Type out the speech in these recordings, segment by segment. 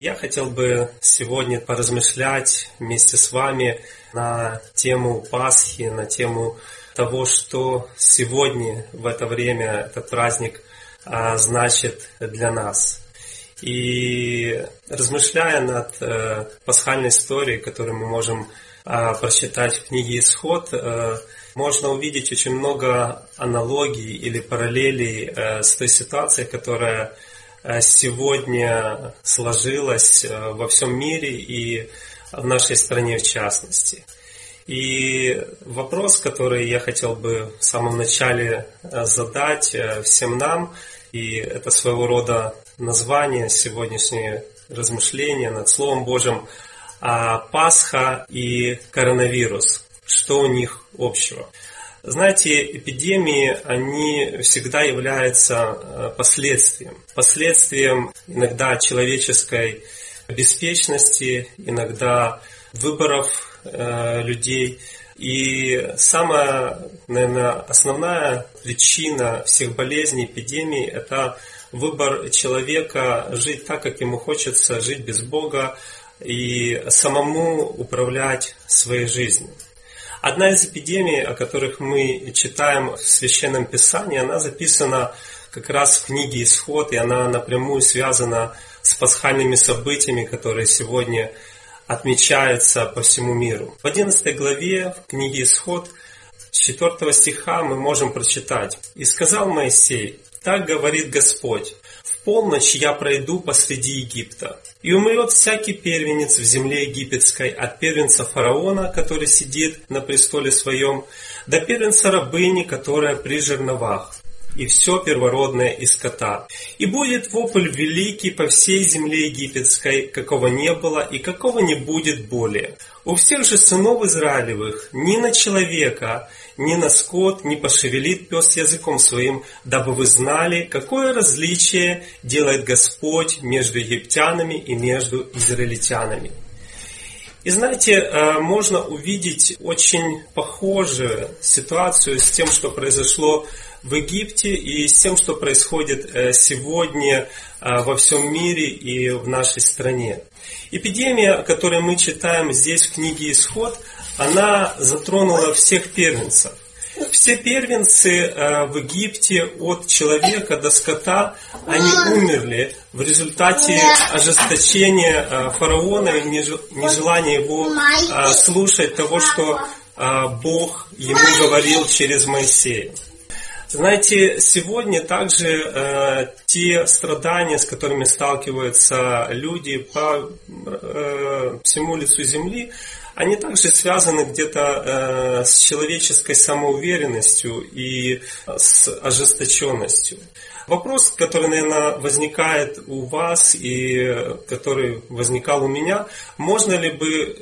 Я хотел бы сегодня поразмышлять вместе с вами на тему Пасхи, на тему того, что сегодня в это время этот праздник значит для нас. И размышляя над пасхальной историей, которую мы можем прочитать в книге «Исход», можно увидеть очень много аналогий или параллелей с той ситуацией, которая сегодня сложилась во всем мире и в нашей стране в частности. И вопрос, который я хотел бы в самом начале задать всем нам, и это своего рода название сегодняшнее размышление над Словом Божьим, Пасха и коронавирус. Что у них общего? Знаете, эпидемии, они всегда являются последствием иногда человеческой беспечности, иногда выборов людей. И самая, наверное, основная причина всех болезней, эпидемий – это выбор человека жить так, как ему хочется, жить без Бога и самому управлять своей жизнью. Одна из эпидемий, о которых мы читаем в Священном Писании, она записана как раз в книге «Исход», и она напрямую связана с пасхальными событиями, которые сегодня отмечаются по всему миру. В 11 главе в книге «Исход» с 4 стиха мы можем прочитать: «И сказал Моисей: так говорит Господь, в полночь я пройду посреди Египта, и умрет всякий первенец в земле египетской, от первенца фараона, который сидит на престоле своем, до первенца рабыни, которая при жерновах, и все первородное из скота. И будет вопль великий по всей земле египетской, какого не было и какого не будет более. У всех же сынов Израилевых ни на человека, ни на скот не пошевелит пес языком своим, дабы вы знали, какое различие делает Господь между египтянами и между израильтянами». И знаете, можно увидеть очень похожую ситуацию с тем, что произошло в Египте, и с тем, что происходит сегодня во всем мире и в нашей стране. Эпидемия, о которой мы читаем здесь в книге «Исход», она затронула всех первенцев. Все первенцы в Египте, от человека до скота, они умерли в результате ожесточения фараона и нежелания его слушать того, что Бог ему говорил через Моисея. Знаете, сегодня также те страдания, с которыми сталкиваются люди по всему лицу земли, они также связаны где-то с человеческой самоуверенностью и с ожесточенностью. Вопрос, который, наверное, возникает у вас и который возникал у меня: можно ли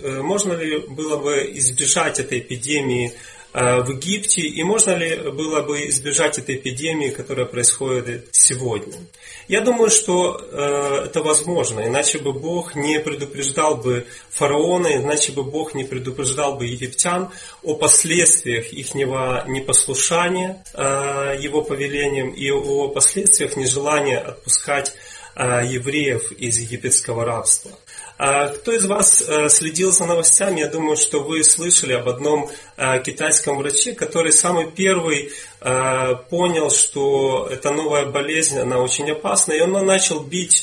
было бы избежать этой эпидемии в Египте, и можно ли было бы избежать этой эпидемии, которая происходит сегодня? Я думаю, что это возможно, иначе бы Бог не предупреждал бы фараона, иначе бы Бог не предупреждал бы египтян о последствиях их непослушания его повелениям и о последствиях нежелания отпускать евреев из египетского рабства. Кто из вас следил за новостями, я думаю, что вы слышали об одном китайском враче, который самый первый понял, что эта новая болезнь, она очень опасна, и он начал бить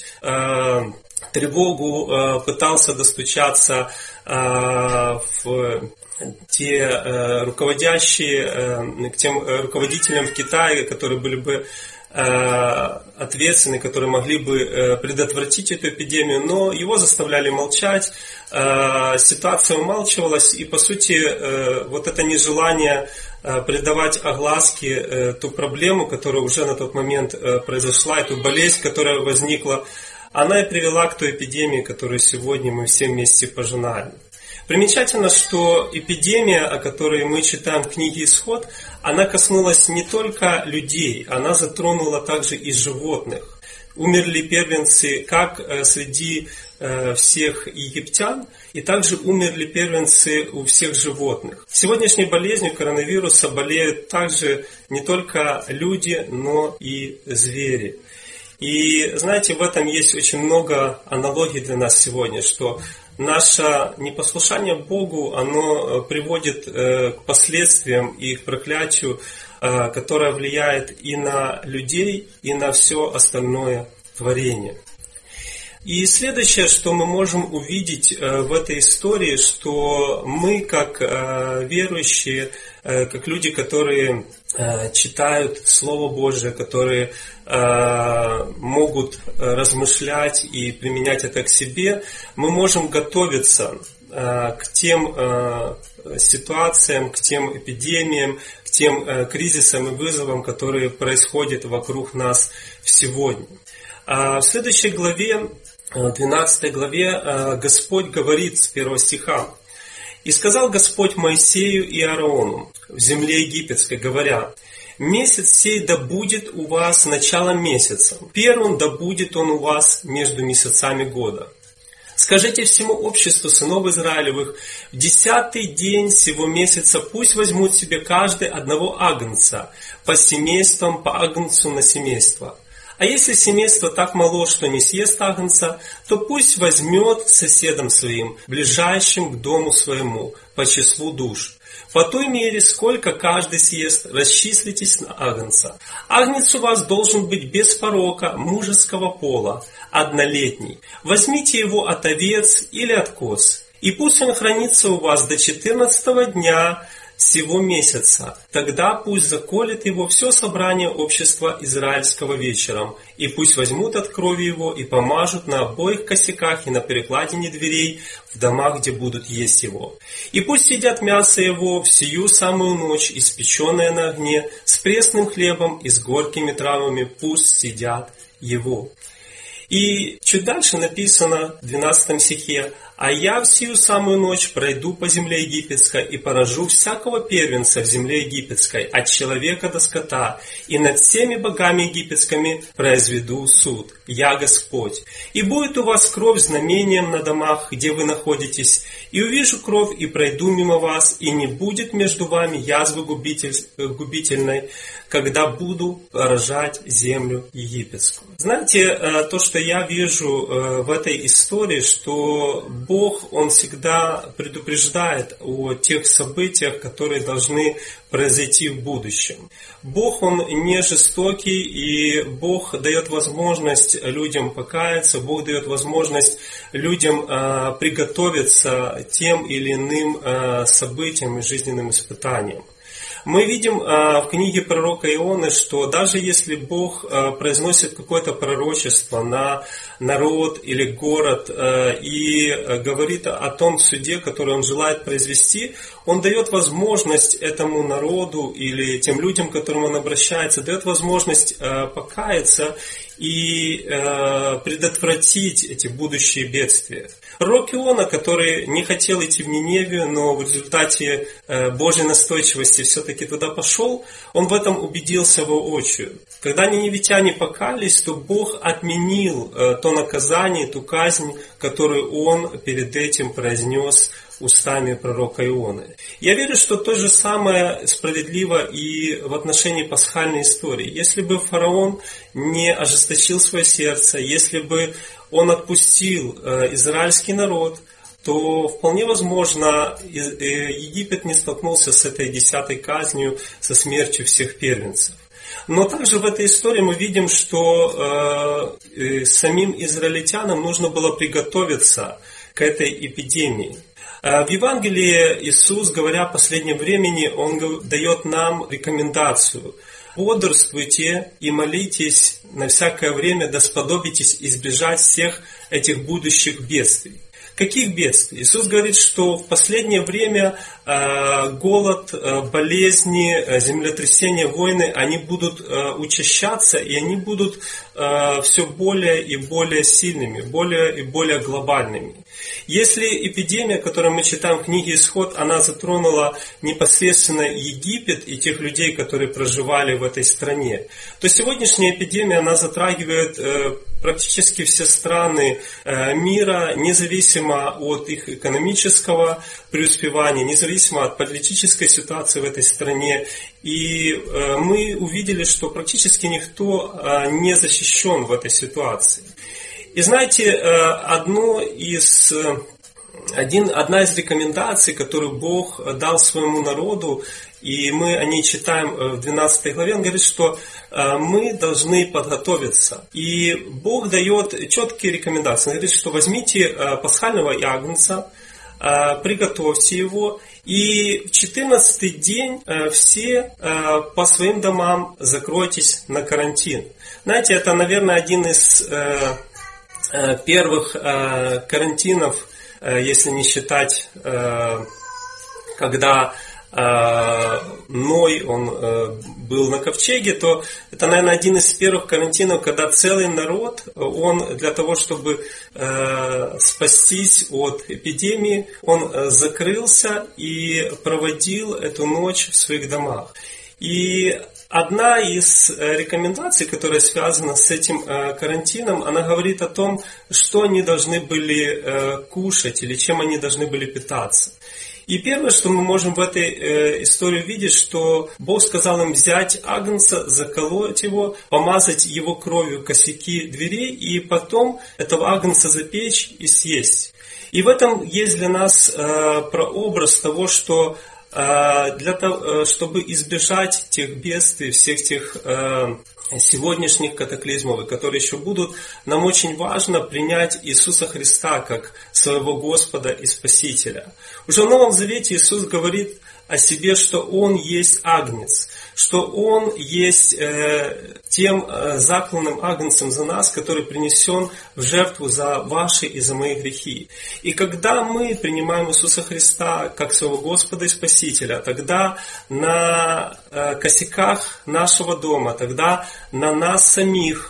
тревогу, пытался достучаться в к тем руководителям в Китае, которые были бы ответственны, которые могли бы предотвратить эту эпидемию, но его заставляли молчать, ситуация умалчивалась, и по сути вот это нежелание придавать огласке ту проблему, которая уже на тот момент произошла, эту болезнь, которая возникла, она и привела к той эпидемии, которую сегодня мы все вместе пожинаем. Примечательно, что эпидемия, о которой мы читаем в книге «Исход», она коснулась не только людей, она затронула также и животных. Умерли первенцы как среди всех египтян, и также умерли первенцы у всех животных. Сегодняшней болезнью коронавируса болеют также не только люди, но и звери. И знаете, в этом есть очень много аналогий для нас сегодня, что наше непослушание Богу, оно приводит к последствиям и к проклятию, которое влияет и на людей, и на все остальное творение. И следующее, что мы можем увидеть в этой истории, что мы, как верующие, как люди, которые читают Слово Божие, которые могут размышлять и применять это к себе, мы можем готовиться к тем ситуациям, к тем эпидемиям, к тем кризисам и вызовам, которые происходят вокруг нас сегодня. В следующей главе, 12 главе, Господь говорит с 1 стиха: «И сказал Господь Моисею и Аарону в земле египетской, говоря: месяц сей да будет у вас началом месяца, первым да будет он у вас между месяцами года. Скажите всему обществу сынов Израилевых: в 10-й день сего месяца пусть возьмут себе каждый одного агнца, по семействам, по агнцу на семейство. А если семейство так мало, что не съест агнца, то пусть возьмет соседом своим, ближайшим к дому своему, по числу душ. По той мере, сколько каждый съест, расчислитесь на агнца. Агнец у вас должен быть без порока, мужеского пола, однолетний. Возьмите его от овец или от коз, и пусть он хранится у вас до 14-го дня сего месяца. Тогда пусть заколет его все собрание общества израильского вечером, и пусть возьмут от крови его и помажут на обоих косяках и на перекладине дверей в домах, где будут есть его. И пусть едят мясо его в сию самую ночь, испеченное на огне, с пресным хлебом и с горькими травами, пусть съедят его». И чуть дальше написано в 12 стихе: «А я в сию самую ночь пройду по земле египетской и поражу всякого первенца в земле египетской, от человека до скота, и над всеми богами египетскими произведу суд. Я Господь. И будет у вас кровь знамением на домах, где вы находитесь, и увижу кровь, и пройду мимо вас, и не будет между вами язвы губительной, когда буду поражать землю египетскую». Знаете, то, что я вижу в этой истории, что Бог, Он всегда предупреждает о тех событиях, которые должны произойти в будущем. Бог, Он не жестокий, и Бог дает возможность людям покаяться, Бог дает возможность людям приготовиться тем или иным событиям и жизненным испытаниям. Мы видим в книге пророка Ионы, что даже если Бог произносит какое-то пророчество на народ или город и говорит о том суде, который Он желает произвести, Он дает возможность этому народу или тем людям, к которым Он обращается, дает возможность покаяться и предотвратить эти будущие бедствия. Пророк Иона, который не хотел идти в Ниневию, но в результате Божьей настойчивости все-таки туда пошел, он в этом убедился воочию. Когда ниневитяне покаялись, то Бог отменил то наказание, ту казнь, которую Он перед этим произнес устами пророка Ионы. Я верю, что то же самое справедливо и в отношении пасхальной истории. Если бы фараон не ожесточил свое сердце, если бы он отпустил израильский народ, то вполне возможно Египет не столкнулся с этой 10-й казнью, со смертью всех первенцев. Но также в этой истории мы видим, что самим израильтянам нужно было приготовиться к этой эпидемии. В Евангелии Иисус, говоря о последнем времени, Он дает нам рекомендацию: бодрствуйте и молитесь на всякое время, да сподобитесь избежать всех этих будущих бедствий. Каких бедствий? Иисус говорит, что в последнее время голод, болезни, землетрясения, войны, они будут учащаться, и они будут все более и более сильными, более и более глобальными. Если эпидемия, которую мы читаем в книге Исход, она затронула непосредственно Египет и тех людей, которые проживали в этой стране, то сегодняшняя эпидемия, она затрагивает практически все страны мира, независимо от их экономического преуспевания, независимо независимо от политической ситуации в этой стране. И мы увидели, что практически никто не защищен в этой ситуации. И знаете, одна из рекомендаций, которую Бог дал своему народу, и мы о ней читаем в 12 главе, он говорит, что мы должны подготовиться. И Бог дает четкие рекомендации. Он говорит, что возьмите пасхального ягнца, приготовьте его, и в 14-й день все по своим домам закройтесь на карантин. Знаете, это, наверное, один из первых карантинов, если не считать, когда Ной, он был на ковчеге, то это, наверное, один из первых карантинов, когда целый народ, он для того, чтобы спастись от эпидемии, он закрылся и проводил эту ночь в своих домах. И одна из рекомендаций, которая связана с этим карантином, она говорит о том, что они должны были кушать или чем они должны были питаться. И первое, что мы можем в этой истории видеть, что Бог сказал им взять агнца, заколоть его, помазать его кровью косяки дверей и потом этого агнца запечь и съесть. И в этом есть для нас прообраз того, что для того, чтобы избежать тех бедствий, всех тех сегодняшних катаклизмов, которые еще будут, нам очень важно принять Иисуса Христа как своего Господа и Спасителя. Уже в Новом Завете Иисус говорит о себе, что Он есть агнец, что Он есть тем закланным агнцем за нас, который принесен в жертву за ваши и за мои грехи. И когда мы принимаем Иисуса Христа как своего Господа и Спасителя, тогда на косяках нашего дома, тогда на нас самих,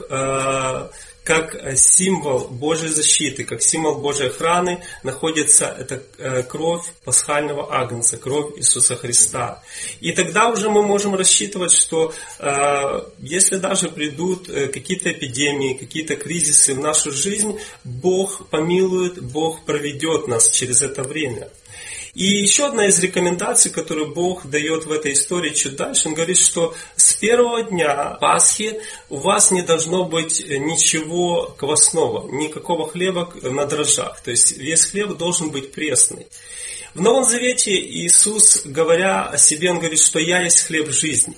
как символ Божьей защиты, как символ Божьей охраны находится эта кровь пасхального агнца, кровь Иисуса Христа. И тогда уже мы можем рассчитывать, что если даже придут какие-то эпидемии, какие-то кризисы в нашу жизнь, Бог помилует, Бог проведет нас через это время. И еще одна из рекомендаций, которую Бог дает в этой истории чуть дальше, Он говорит, что с первого дня Пасхи у вас не должно быть ничего квасного, никакого хлеба на дрожжах. То есть весь хлеб должен быть пресный. В Новом Завете Иисус, говоря о себе, Он говорит, что «Я есть хлеб жизни».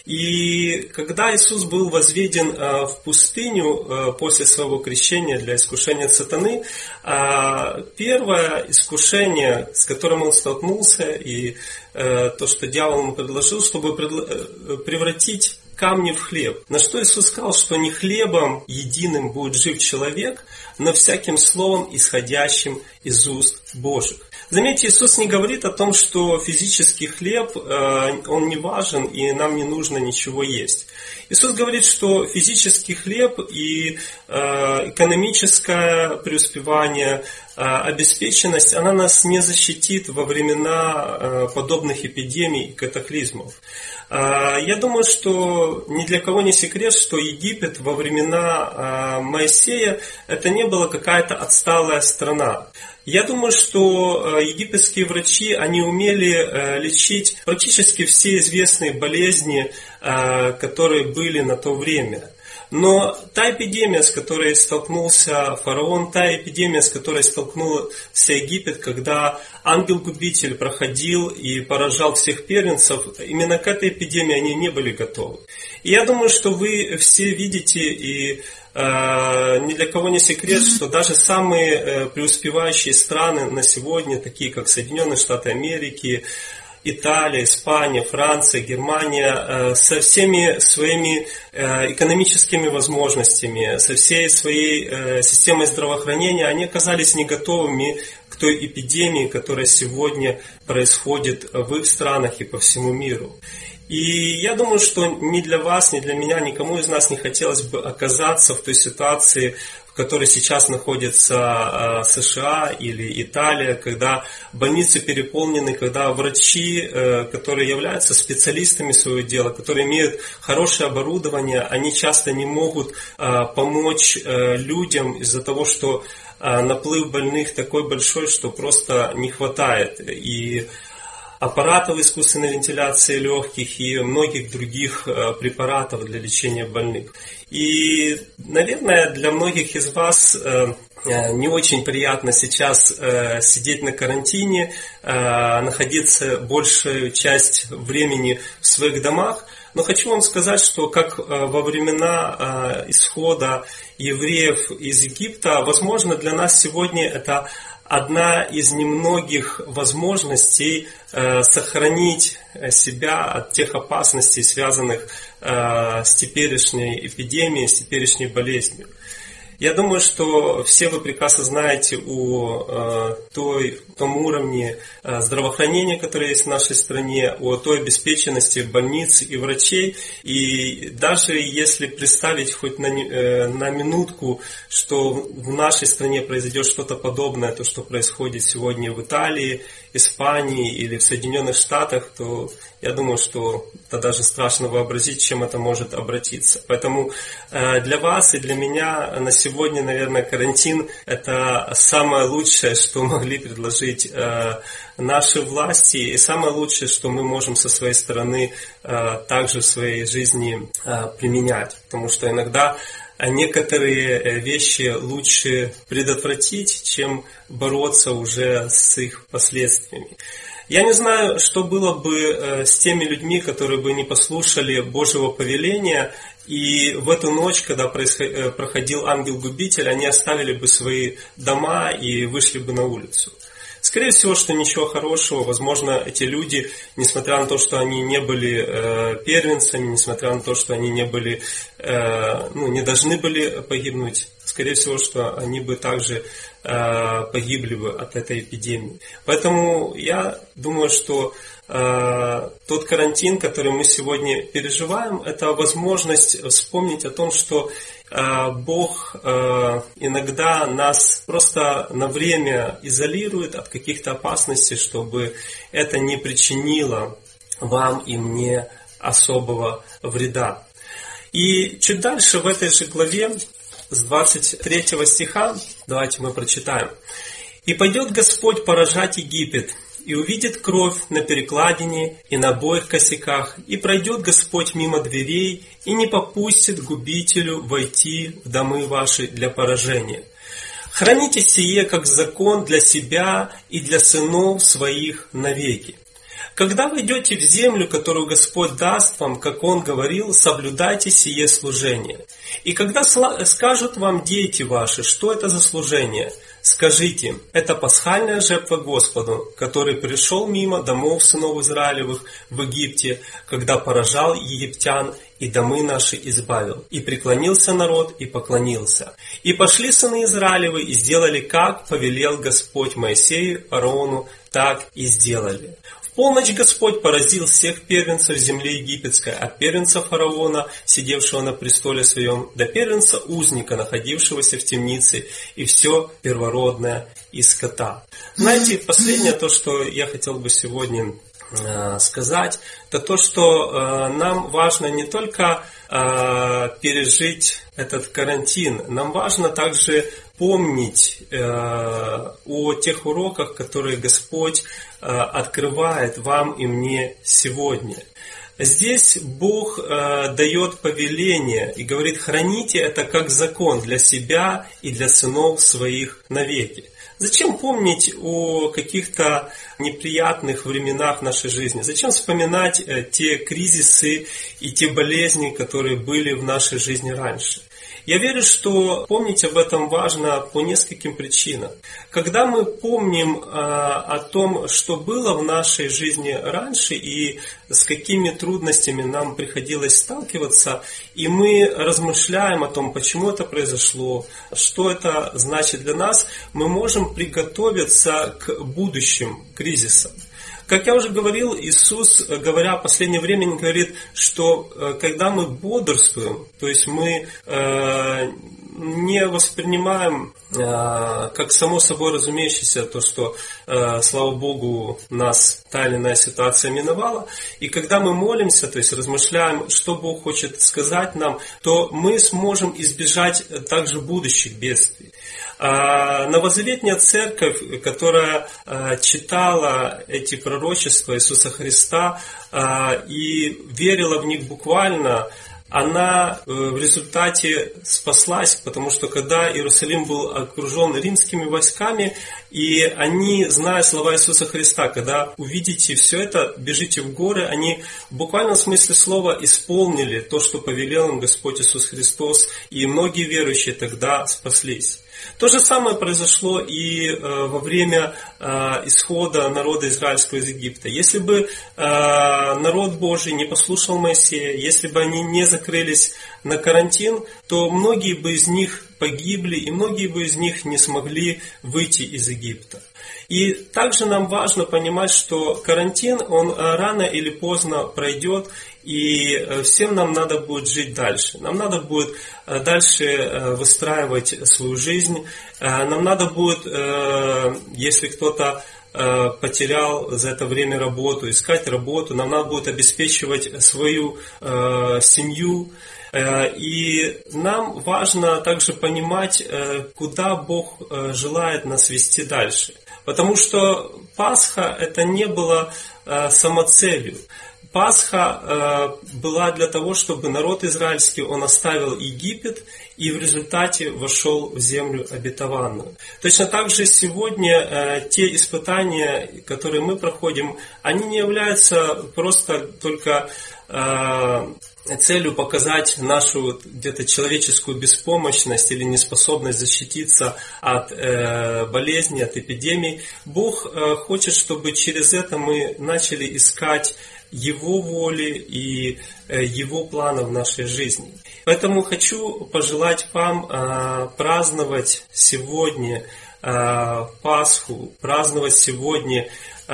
И когда Иисус был возведен в пустыню после своего крещения для искушения сатаны, первое искушение, с которым Он столкнулся, и то, что дьявол ему предложил, чтобы превратить камни в хлеб. На что Иисус сказал, что не хлебом единым будет жив человек, но всяким словом, исходящим из уст Божьих. Заметьте, Иисус не говорит о том, что физический хлеб, он не важен и нам не нужно ничего есть. Иисус говорит, что физический хлеб и экономическое преуспевание, обеспеченность, она нас не защитит во времена подобных эпидемий и катаклизмов. Я думаю, что ни для кого не секрет, что Египет во времена Моисея это не была какая-то отсталая страна. Я думаю, что египетские врачи, они умели лечить практически все известные болезни, которые были на то время. Но та эпидемия, с которой столкнулся фараон, та эпидемия, с которой столкнулся Египет, когда ангел-губитель проходил и поражал всех первенцев, именно к этой эпидемии они не были готовы. И я думаю, что вы все видите, и ни для кого не секрет, что даже самые преуспевающие страны на сегодня, такие как Соединенные Штаты Америки, Италия, Испания, Франция, Германия, со всеми своими экономическими возможностями, со всей своей системой здравоохранения, они оказались не готовыми к той эпидемии, которая сегодня происходит в их странах и по всему миру. И я думаю, что ни для вас, ни для меня, никому из нас не хотелось бы оказаться в той ситуации, в которой сейчас находится США или Италия, когда больницы переполнены, когда врачи, которые являются специалистами своего дела, которые имеют хорошее оборудование, они часто не могут помочь людям из-за того, что наплыв больных такой большой, что просто не хватает. И аппаратов искусственной вентиляции легких и многих других препаратов для лечения больных. И, наверное, для многих из вас не очень приятно сейчас сидеть на карантине, находиться большую часть времени в своих домах. Но хочу вам сказать, что как во времена исхода евреев из Египта, возможно, для нас сегодня это одна из немногих возможностей сохранить себя от тех опасностей, связанных с теперешней эпидемией, с теперешней болезнью. Я думаю, что все вы прекрасно знаете о том уровне здравоохранения, который есть в нашей стране, о той обеспеченности больниц и врачей. И даже если представить хоть на минутку, что в нашей стране произойдет что-то подобное, то, что происходит сегодня в Италии, Испании или в Соединенных Штатах, то я думаю, что это даже страшно вообразить, чем это может обратиться. Поэтому для вас и для меня на сегодня, наверное, карантин – это самое лучшее, что могли предложить наши власти, и самое лучшее, что мы можем со своей стороны также в своей жизни применять. Потому что иногда некоторые вещи лучше предотвратить, чем бороться уже с их последствиями. Я не знаю, что было бы с теми людьми, которые бы не послушали Божьего повеления, и в эту ночь, когда проходил ангел-губитель, они оставили бы свои дома и вышли бы на улицу. Скорее всего, что ничего хорошего. Возможно, эти люди, несмотря на то, что они не были первенцами, несмотря на то, что они не были, не должны были погибнуть, скорее всего, что они бы также погибли бы от этой эпидемии. Поэтому я думаю, что тот карантин, который мы сегодня переживаем, это возможность вспомнить о том, что Бог иногда нас просто на время изолирует от каких-то опасностей, чтобы это не причинило вам и мне особого вреда. И чуть дальше в этой же главе, с 23 стиха, давайте мы прочитаем. «И пойдет Господь поражать Египет, и увидит кровь на перекладине и на обоих косяках, и пройдет Господь мимо дверей, и не попустит губителю войти в домы ваши для поражения. Храните сие как закон для себя и для сынов своих навеки. Когда вы идете в землю, которую Господь даст вам, как Он говорил, соблюдайте сие служение. И когда скажут вам дети ваши, что это за служение, скажите, это пасхальная жертва Господу, который пришел мимо домов сынов Израилевых в Египте, когда поражал египтян и домы наши избавил. И преклонился народ, и поклонился. И пошли сыны Израилевы, и сделали, как повелел Господь Моисею, Аарону, так и сделали. В полночь Господь поразил всех первенцев земли египетской, от первенца фараона, сидевшего на престоле своем, до первенца узника, находившегося в темнице, и все первородное из скота». Знаете, последнее то, что я хотел бы сегодня сказать, это то, что нам важно не только пережить этот карантин, нам важно также помнить о тех уроках, которые Господь открывает вам и мне сегодня. Здесь Бог дает повеление и говорит: храните это как закон для себя и для сынов своих навеки. Зачем помнить о каких-то неприятных временах нашей жизни? Зачем вспоминать те кризисы и те болезни, которые были в нашей жизни раньше? Я верю, что помнить об этом важно по нескольким причинам. Когда мы помним о том, что было в нашей жизни раньше и с какими трудностями нам приходилось сталкиваться, и мы размышляем о том, почему это произошло, что это значит для нас, мы можем приготовиться к будущим кризисам. Как я уже говорил, Иисус, говоря в последнее время, говорит, что когда мы бодрствуем, то есть мы не воспринимаем как само собой разумеющееся то, что, слава Богу, нас та или иная ситуация миновала. И когда мы молимся, то есть размышляем, что Бог хочет сказать нам, то мы сможем избежать также будущих бедствий. Новозаветная церковь, которая читала эти пророчества Иисуса Христа и верила в них буквально, она в результате спаслась, потому что когда Иерусалим был окружен римскими войсками, и они, зная слова Иисуса Христа, когда увидите все это, бежите в горы, они в буквальном смысле слова исполнили то, что повелел им Господь Иисус Христос, и многие верующие тогда спаслись. То же самое произошло и во время исхода народа израильского из Египта. Если бы народ Божий не послушал Моисея, если бы они не закрылись на карантин, то многие бы из них погибли, и многие бы из них не смогли выйти из Египта. И также нам важно понимать, что карантин, он рано или поздно пройдет, и всем нам надо будет жить дальше. Нам надо будет дальше выстраивать свою жизнь. Нам надо будет, если кто-то потерял за это время работу, искать работу, нам надо будет обеспечивать свою семью. И нам важно также понимать, куда Бог желает нас вести дальше. Потому что Пасха это не было самоцелью. Пасха была для того, чтобы народ израильский, он оставил Египет и в результате вошел в землю обетованную. Точно так же сегодня те испытания, которые мы проходим, они не являются просто только целью показать нашу где-то человеческую беспомощность или неспособность защититься от болезней, от эпидемий. Бог хочет, чтобы через это мы начали искать Его воли и Его плана в нашей жизни. Поэтому хочу пожелать вам праздновать сегодня Пасху, праздновать сегодня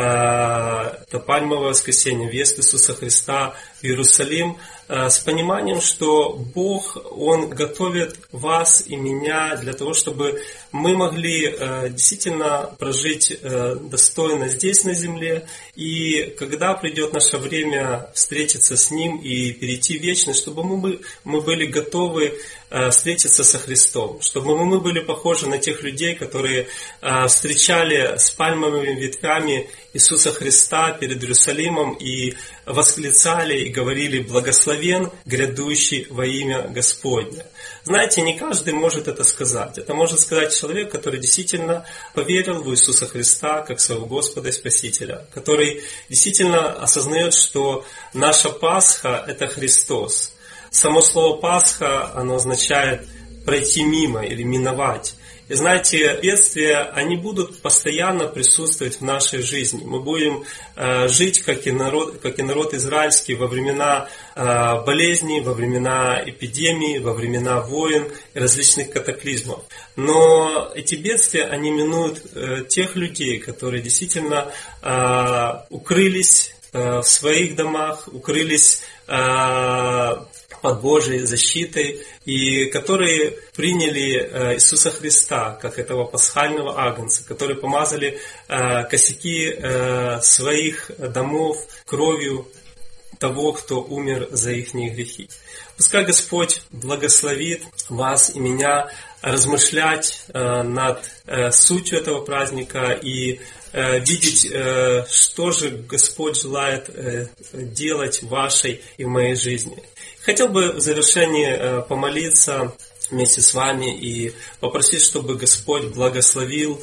это Пальмовое воскресенье, въезд Иисуса Христа в Иерусалим, с пониманием, что Бог, Он готовит вас и меня для того, чтобы мы могли действительно прожить достойно здесь на земле, и когда придет наше время встретиться с Ним и перейти в вечность, чтобы мы были готовы встретиться со Христом, чтобы мы были похожи на тех людей, которые встречали с пальмовыми ветвями Иисуса Христа перед Иерусалимом и восклицали и говорили: «Благословен грядущий во имя Господне». Знаете, не каждый может это сказать. Это может сказать человек, который действительно поверил в Иисуса Христа как своего Господа и Спасителя, который действительно осознает, что наша Пасха – это Христос. Само слово «Пасха», оно означает пройти мимо или миновать. И знаете, бедствия, они будут постоянно присутствовать в нашей жизни. Мы будем жить, как и народ израильский, во времена болезней, во времена эпидемий, во времена войн и различных катаклизмов. Но эти бедствия, они минуют тех людей, которые действительно укрылись в своих домах, укрылись под Божьей защитой, и которые приняли Иисуса Христа как этого пасхального агнца, которые помазали косяки своих домов кровью того, кто умер за их грехи. Пускай Господь благословит вас и меня размышлять над сутью этого праздника и видеть, что же Господь желает делать в вашей и в моей жизни. Хотел бы в завершении помолиться вместе с вами и попросить, чтобы Господь благословил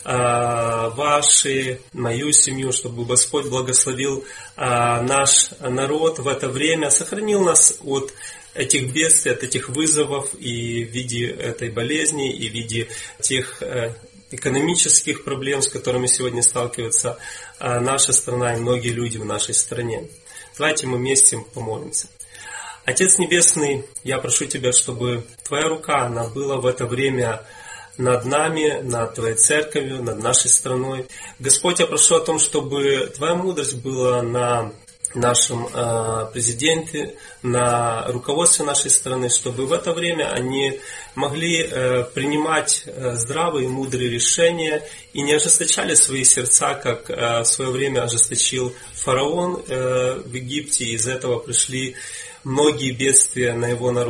мою семью, чтобы Господь благословил наш народ в это время, сохранил нас от этих бедствий, от этих вызовов и в виде этой болезни, и в виде тех экономических проблем, с которыми сегодня сталкивается наша страна и многие люди в нашей стране. Давайте мы вместе помолимся. Отец Небесный, я прошу Тебя, чтобы Твоя рука, она была в это время над нами, над Твоей церковью, над нашей страной. Господь, я прошу о том, чтобы Твоя мудрость была на нашем президенте, на руководстве нашей страны, чтобы в это время они могли принимать здравые и мудрые решения и не ожесточали свои сердца, как в свое время ожесточил фараон в Египте, и из этого пришли многие бедствия на его народ.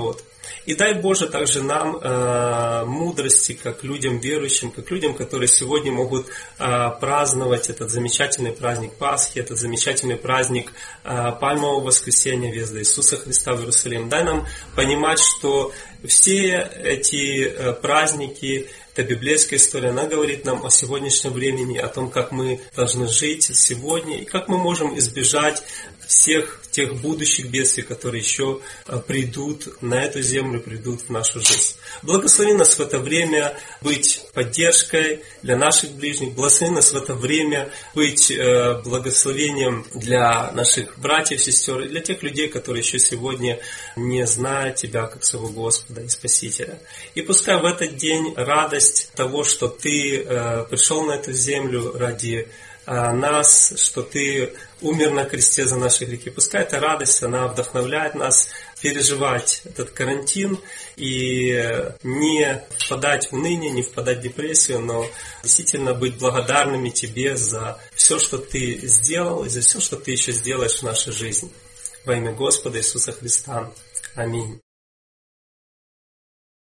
И дай Боже также нам мудрости, как людям верующим, как людям, которые сегодня могут праздновать этот замечательный праздник Пасхи, этот замечательный праздник Пальмового воскресения, въезда Иисуса Христа в Иерусалим. Дай нам понимать, что все эти праздники, эта библейская история, она говорит нам о сегодняшнем времени, о том, как мы должны жить сегодня и как мы можем избежать всех тех будущих бедствий, которые еще придут на эту землю, придут в нашу жизнь. Благослови нас в это время быть поддержкой для наших ближних, благослови нас в это время быть благословением для наших братьев, сестер и для тех людей, которые еще сегодня не знают Тебя как своего Господа и Спасителя. И пускай в этот день радость того, что Ты пришел на эту землю ради нас, что Ты умер на кресте за наши грехи. Пускай эта радость, она вдохновляет нас переживать этот карантин и не впадать в уныние, не впадать в депрессию, но действительно быть благодарными Тебе за все, что Ты сделал, и за все, что Ты еще сделаешь в нашей жизни. Во имя Господа Иисуса Христа. Аминь.